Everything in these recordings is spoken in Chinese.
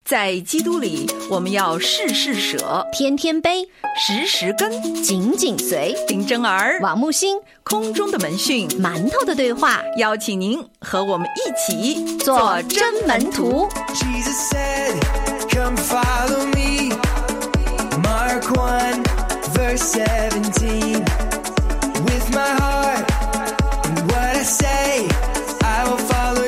在基督里，我们要事事舍， 天天悲， 时时跟， 紧紧随。 林真儿、 王木星， 空中的门讯， 馒头的对话， 邀请您和我们一起做真门徒。 Jesus said, come follow me. Mark 1, verse 17. With my heart and what I say, I will follow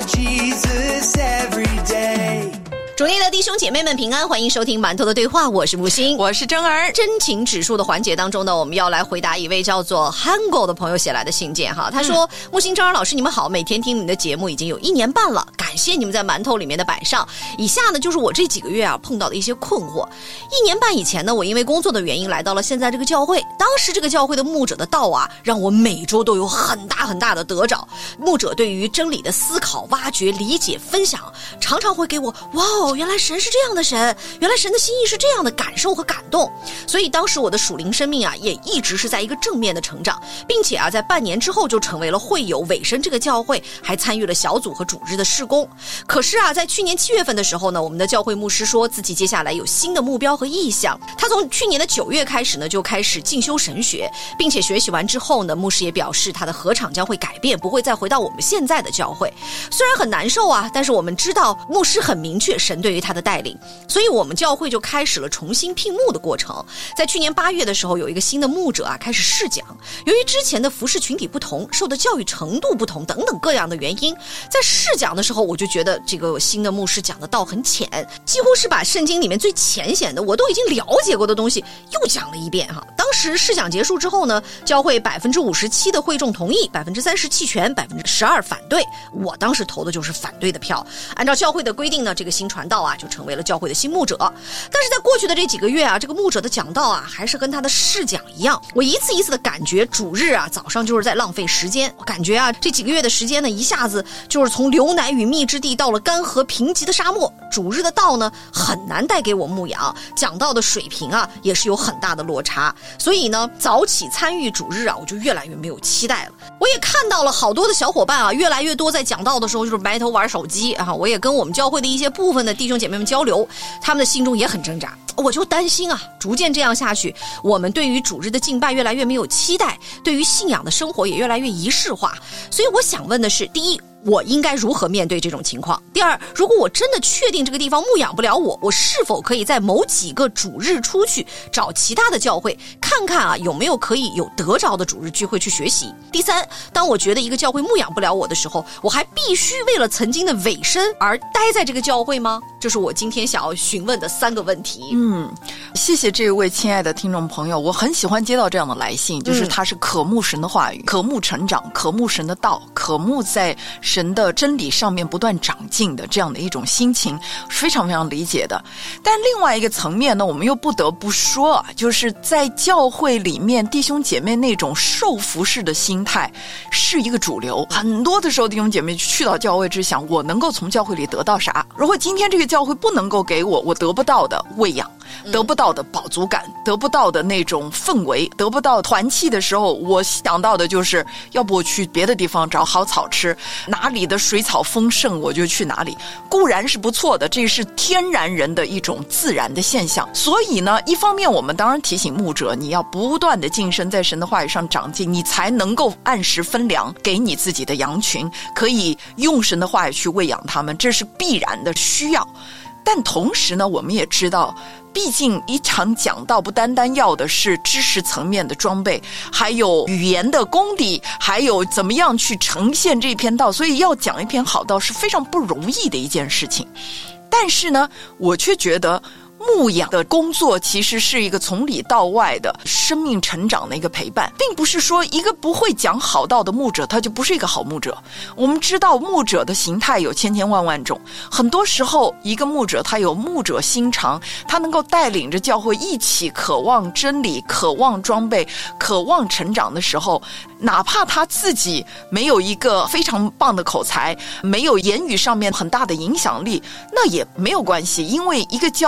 Jesus every day. 主内的弟兄姐妹们平安，欢迎收听馒头的对话，我是木星， 我是真儿。 真情指数的环节当中呢，我们要来回答一位叫做 Hango 的朋友写来的信件哈。他说，木星、真儿老师你们好，每天听你们的节目已经有1年半了，感谢你们在馒头里面的摆上。以下呢就是我这几个月碰到的一些困惑。1年半以前呢，我因为工作的原因来到了现在这个教会，当时这个教会的牧者的道让我每周都有很大的得着。牧者对于真理的思考、挖掘、理解、分享，常常会给我原来神是这样的神，原来神的心意是这样的感受和感动。所以当时我的属灵生命也一直是在一个正面的成长，并且在半年之后就成为了会友委身这个教会，还参与了小组和主日的事工。可是在去年7月份的时候呢，我们的教会牧师说自己接下来有新的目标和意向。他从去年的9月开始呢，就开始进修神学，并且学习完之后呢，牧师也表示他的禾场将会改变，不会再回到我们现在的教会。虽然很难受但是我们知道牧师很明确神对于他的带领，所以我们教会就开始了重新聘牧的过程。在去年8月的时候，有一个新的牧者开始试讲。由于之前的服事群体不同，受的教育程度不同等等各样的原因，在试讲的时候我就觉得这个新的牧师讲的道很浅，几乎是把圣经里面最浅显的我都已经了解过的东西又讲了一遍当时试讲结束之后呢，教会57%的会众同意，30%弃权，12%反对。我当时投的就是反对的票。按照教会的规定呢，这个新传道就成为了教会的新牧者。但是在过去的这几个月这个牧者的讲道还是跟他的试讲一样，我一次一次的感觉主日早上就是在浪费时间。我感觉这几个月的时间呢，一下子就是从流奶与蜜之地到了干涸贫瘠的沙漠。主日的道呢很难带给我牧养，讲道的水平也是有很大的落差。所以呢，早起参与主日我就越来越没有期待了。我也看到了好多的小伙伴越来越多在讲道的时候就是埋头玩手机我也跟我们教会的一些部分的弟兄姐妹们交流，他们的心中也很挣扎。我就担心逐渐这样下去，我们对于主日的敬拜越来越没有期待，对于信仰的生活也越来越仪式化。所以我想问的是，第一，我应该如何面对这种情况？第二，如果我真的确定这个地方牧养不了我是否可以在某几个主日出去找其他的教会，看看有没有可以有得着的主日聚会去学习？第三，当我觉得一个教会牧养不了我的时候，我还必须为了曾经的委身而待在这个教会吗？这是我今天想要询问的3个问题。 谢谢这位亲爱的听众朋友，我很喜欢接到这样的来信，就是他是渴慕神的话语，渴慕成长，渴慕神的道，渴慕在神的真理上面不断长进的这样的一种心情，非常非常理解的。但另外一个层面呢，我们又不得不说就是在教会里面弟兄姐妹那种受服侍的心态是一个主流。很多的时候弟兄姐妹去到教会只想我能够从教会里得到啥，如果今天这个教会不能够给我得不到的喂养，得不到的饱足感，得不到的那种氛围，得不到团契的时候，我想到的就是要不我去别的地方找好草吃，哪里的水草丰盛我就去哪里。固然是不错的，这是天然人的一种自然的现象。所以呢，一方面我们当然提醒牧者，你要不断的晋升，在神的话语上长进，你才能够按时分粮给你自己的羊群，可以用神的话语去喂养他们，这是必然的需要。但同时呢，我们也知道，毕竟一场讲道不单单要的是知识层面的装备，还有语言的功底，还有怎么样去呈现这篇道，所以要讲一篇好道是非常不容易的一件事情。但是呢，我却觉得牧养的工作其实是一个从里到外的生命成长的一个陪伴，并不是说一个不会讲好道的牧者他就不是一个好牧者。我们知道牧者的形态有千千万万种，很多时候一个牧者他有牧者心肠，他能够带领着教会一起渴望真理，渴望装备，渴望成长的时候，哪怕他自己没有一个非常棒的口才，没有言语上面很大的影响力，那也没有关系，因为一个教会的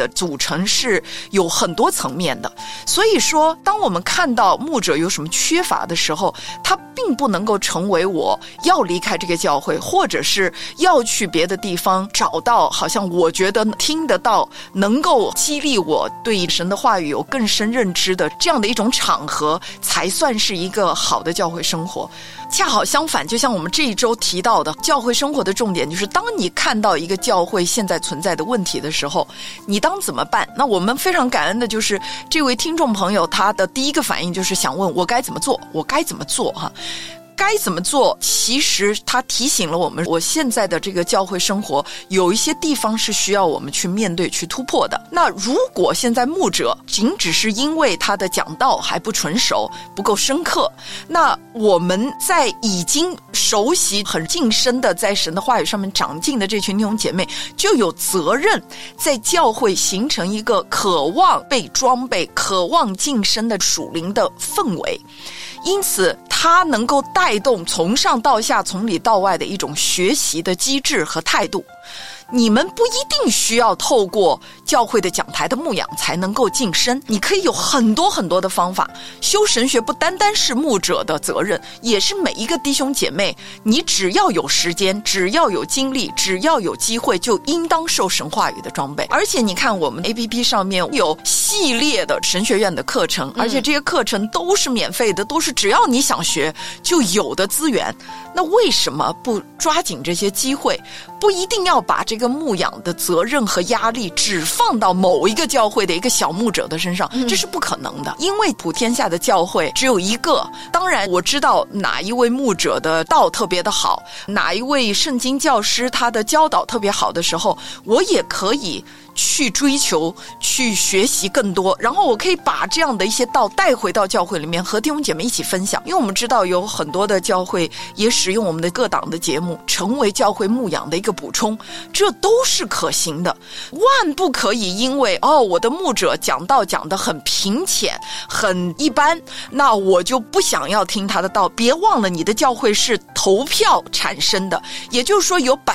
的组成是有很多层面的。所以说当我们看到牧者有什么缺乏的时候，他并不能够成为我要离开这个教会，或者是要去别的地方找到好像我觉得听得到能够激励我对神的话语有更深认知的这样的一种场合才算是一个好的教会生活。恰好相反，就像我们这一周提到的，教会生活的重点就是当你看到一个教会现在存在的问题的时候，你当怎么办？那我们非常感恩的就是这位听众朋友，他的第一个反应就是想问我该怎么做，我该怎么做哈。该怎么做？其实他提醒了我们，我现在的这个教会生活有一些地方是需要我们去面对、去突破的。那如果现在牧者仅只是因为他的讲道还不纯熟、不够深刻，那我们在已经熟悉、很近身的在神的话语上面长进的这群弟兄姐妹，就有责任在教会形成一个渴望被装备、渴望晋升的属灵的氛围。因此它能够带动从上到下从里到外的一种学习的机制和态度。你们不一定需要透过教会的讲台的牧养才能够晋升，你可以有很多很多的方法。修神学不单单是牧者的责任，也是每一个弟兄姐妹，你只要有时间，只要有精力，只要有机会，就应当受神话语的装备。而且你看我们 APP 上面有系列的神学院的课程，而且这些课程都是免费的，都是只要你想学就有的资源。那为什么不抓紧这些机会？不一定要把这个牧养的责任和压力只放到某一个教会的一个小牧者的身上，这是不可能的。因为普天下的教会只有一个，当然我知道哪一位牧者的道特别的好，哪一位圣经教师他的教导特别好的时候，我也可以去追求、去学习更多，然后我可以把这样的一些道带回到教会里面，和弟兄姐妹一起分享。因为我们知道有很多的教会也使用我们的各档的节目成为教会牧养的一个补充，这都是可行的。万不可以因为我的牧者讲道讲得很平浅、很一般，那我就不想要听他的道。别忘了你的教会是投票产生的，也就是说有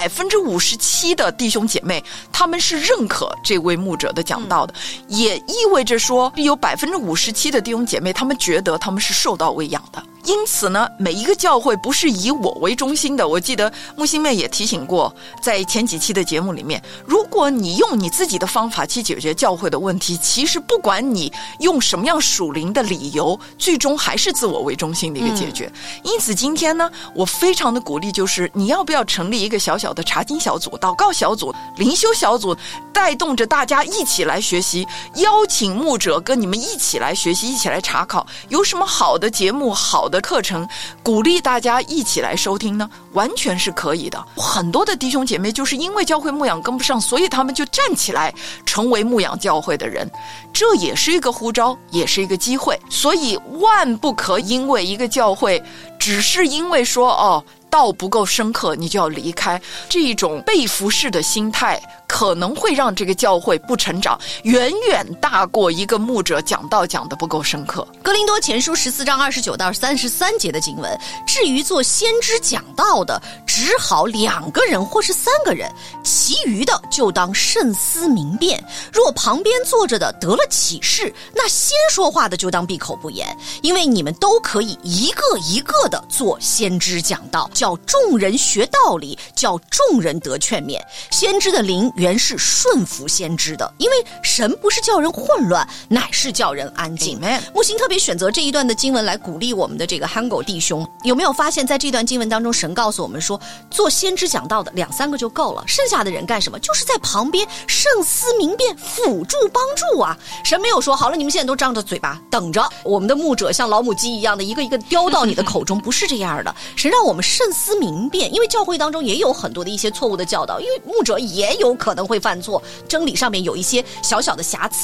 57% 的弟兄姐妹他们是认可这位牧者的讲道的，也意味着说有 57% 的弟兄姐妹他们觉得他们是受到喂养的。因此呢，每一个教会不是以我为中心的。我记得木星妹也提醒过，在前几期的节目里面，如果你用你自己的方法去解决教会的问题，其实不管你用什么样属灵的理由，最终还是自我为中心的一个解决。因此今天呢，我非常的鼓励，就是你要不要成立一个小小的查经小组、祷告小组、灵修小组，带动着大家一起来学习，邀请牧者跟你们一起来学习，一起来查考，有什么好的节目、好的课程鼓励大家一起来收听呢？完全是可以的。很多的弟兄姐妹就是因为教会牧养跟不上，所以他们就站起来成为牧养教会的人，这也是一个呼召，也是一个机会。所以万不可因为一个教会只是因为说道不够深刻你就要离开，这一种被服侍的心态可能会让这个教会不成长，远远大过一个牧者讲道讲得不够深刻。 哥林多前书14章29到33节的经文，至于做先知讲道的，只好2个人或是3个人，其余的就当慎思明辨。若旁边坐着的得了启示，那先说话的就当闭口不言，因为你们都可以一个一个的做先知讲道，叫众人学道理，叫众人得劝勉。先知的灵原是顺服先知的，因为神不是叫人混乱，乃是叫人安静。木星特别选择这一段的经文来鼓励我们的这个憨狗弟兄。有没有发现在这段经文当中，神告诉我们说，做先知讲道的2-3个就够了，剩下的人干什么？就是在旁边慎思明辨，辅助帮助啊。神没有说好了，你们现在都张着嘴巴等着我们的牧者像老母鸡一样的一个一个叼到你的口中，不是这样的。神让我们慎思明辨，因为教会当中也有很多的一些错误的教导，因为牧者也有可能会犯错，真理上面有一些小小的瑕疵，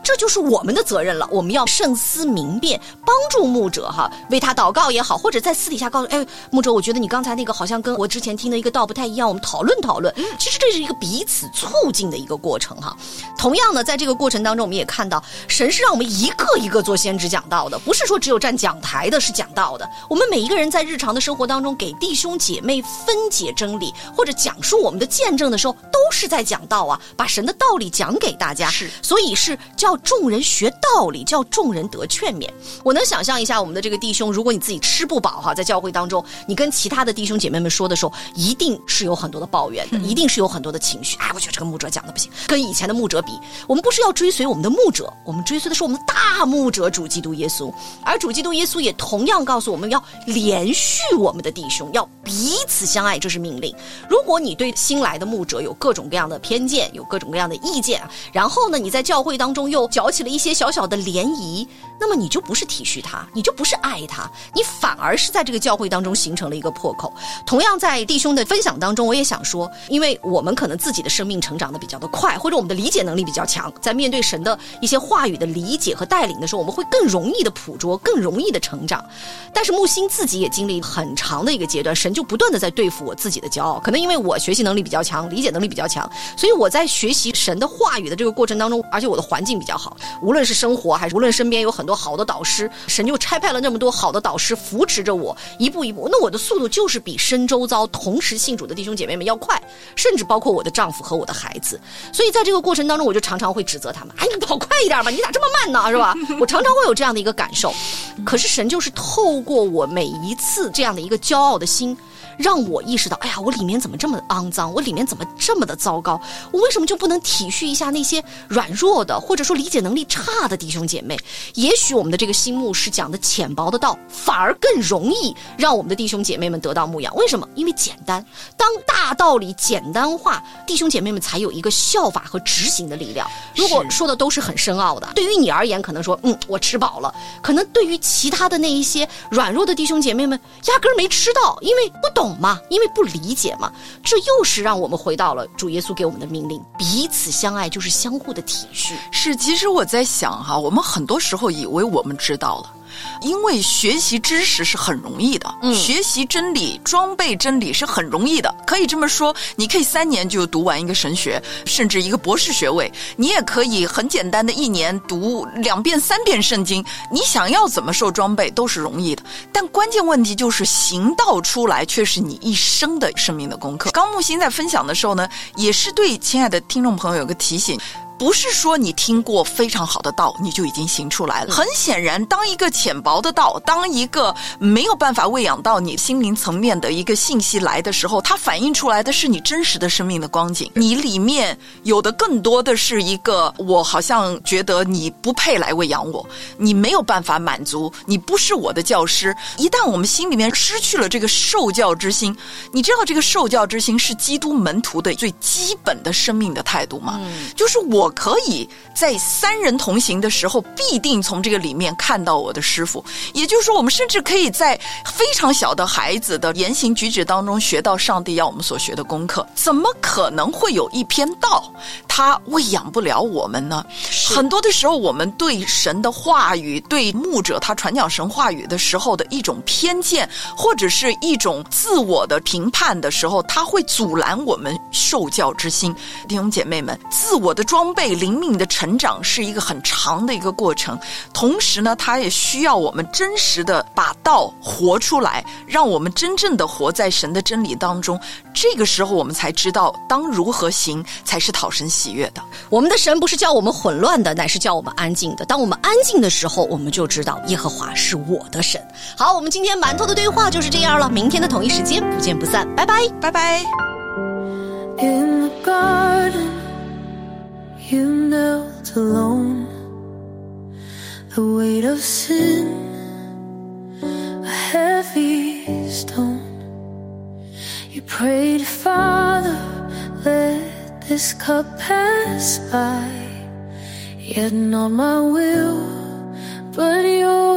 这就是我们的责任了，我们要慎思明辨，帮助牧者哈，为他祷告也好，或者在私底下告诉，哎，牧者，我觉得你刚才那个好像跟我之前听的一个道不太一样，我们讨论讨论。其实这是一个彼此促进的一个过程哈。同样呢，在这个过程当中，我们也看到神是让我们一个一个做先知讲道的，不是说只有站讲台的是讲道的。我们每一个人在日常的生活当中给弟兄姐妹分解真理，或者讲述我们的见证的时候，都是在讲道啊，把神的道理讲给大家。 是， 所以是叫众人学道理，叫众人得劝勉。我能想象一下我们的这个弟兄，如果你自己吃不饱哈，在教会当中，你跟其他的弟兄姐妹们说的时候，一定是有很多的抱怨的，一定是有很多的情绪。我觉得这个牧者讲的不行，跟以前的牧者比，我们不是要追随我们的牧者，我们追随的是我们的大牧者主基督耶稣。而主基督耶稣也同样告诉我们要连续我们的弟兄，要彼此相爱，这是命令。如果你对新来的牧者有各种各样的偏见，有各种各样的意见，然后呢，你在教会当中又搅起了一些小小的涟漪，那么你就不是体恤他，你就不是爱他，你反而是在这个教会当中形成了一个破口。同样在弟兄的分享当中，我也想说，因为我们可能自己的生命成长的比较的快，或者我们的理解能力比较强，在面对神的一些话语的理解和带领的时候，我们会更容易的捕捉，更容易的成长。但是木星自己也经历很长的一个阶段，神就不断的在对付我自己的骄傲。可能因为我学习能力比较强，理解能力比较强，所以我在学习神的话语的这个过程当中，而且我的环境比较好，无论是生活还是无论身边有很多好的导师，神就差派了那么多好的导师扶持着我一步一步，那我的速度就是比身周遭同时信主的弟兄姐妹们要快，甚至包括我的丈夫和我的孩子。所以在这个过程当中，我就常常会指责他们，你跑快一点吧，你咋这么慢呢，是吧？我常常会有这样的一个感受。可是神就是透过我每一次这样的一个骄傲的心，让我意识到，我里面怎么这么肮脏，我里面怎么这么的糟糕，我为什么就不能体恤一下那些软弱的，或者说理解能力差的弟兄姐妹？也许我们的这个新牧师讲的浅薄的道，反而更容易让我们的弟兄姐妹们得到牧养。为什么？因为简单。当大道理简单化，弟兄姐妹们才有一个效法和执行的力量。如果说的都是很深奥的，对于你而言可能说我吃饱了，可能对于其他的那一些软弱的弟兄姐妹们压根儿没吃到，因为不懂嘛，因为不理解嘛。这又是让我们回到了主耶稣给我们的命令，彼此相爱，就是相互的体恤。 是，其实我在想哈，我们很多时候以为我们知道了，因为学习知识是很容易的，学习真理、装备真理是很容易的。可以这么说，你可以3年就读完一个神学，甚至一个博士学位，你也可以很简单的1年读2遍3遍圣经，你想要怎么受装备都是容易的。但关键问题就是行道出来却是你一生的生命的功课。刚木星在分享的时候呢，也是对亲爱的听众朋友有个提醒，不是说你听过非常好的道你就已经行出来了。很显然，当一个浅薄的道，当一个没有办法喂养到你心灵层面的一个信息来的时候，它反映出来的是你真实的生命的光景。你里面有的更多的是一个，我好像觉得你不配来喂养我，你没有办法满足，你不是我的教师。一旦我们心里面失去了这个受教之心，你知道这个受教之心是基督门徒的最基本的生命的态度吗？就是我可以在3人同行的时候必定从这个里面看到我的师父。也就是说，我们甚至可以在非常小的孩子的言行举止当中学到上帝要我们所学的功课。怎么可能会有一篇道它喂养不了我们呢？很多的时候，我们对神的话语，对牧者他传讲神话语的时候的一种偏见，或者是一种自我的评判的时候，它会阻拦我们受教之心。弟兄姐妹们，自我的装备、灵命的成长是一个很长的一个过程，同时呢，它也需要我们真实的把道活出来，让我们真正的活在神的真理当中。这个时候我们才知道当如何行才是讨神喜悦的。 我们的神不是叫我们混乱的，乃是叫我们安静的。当我们安静的时候，我们就知道耶和华是我的神。好，我们今天馒头的对话就是这样了，明天的同一时间不见不散，拜拜， 拜拜。 In the garden, you knelt alone. The weight of sin, a heavy stone. You prayed, Father, let this cup pass by. Yet not my will, but yours.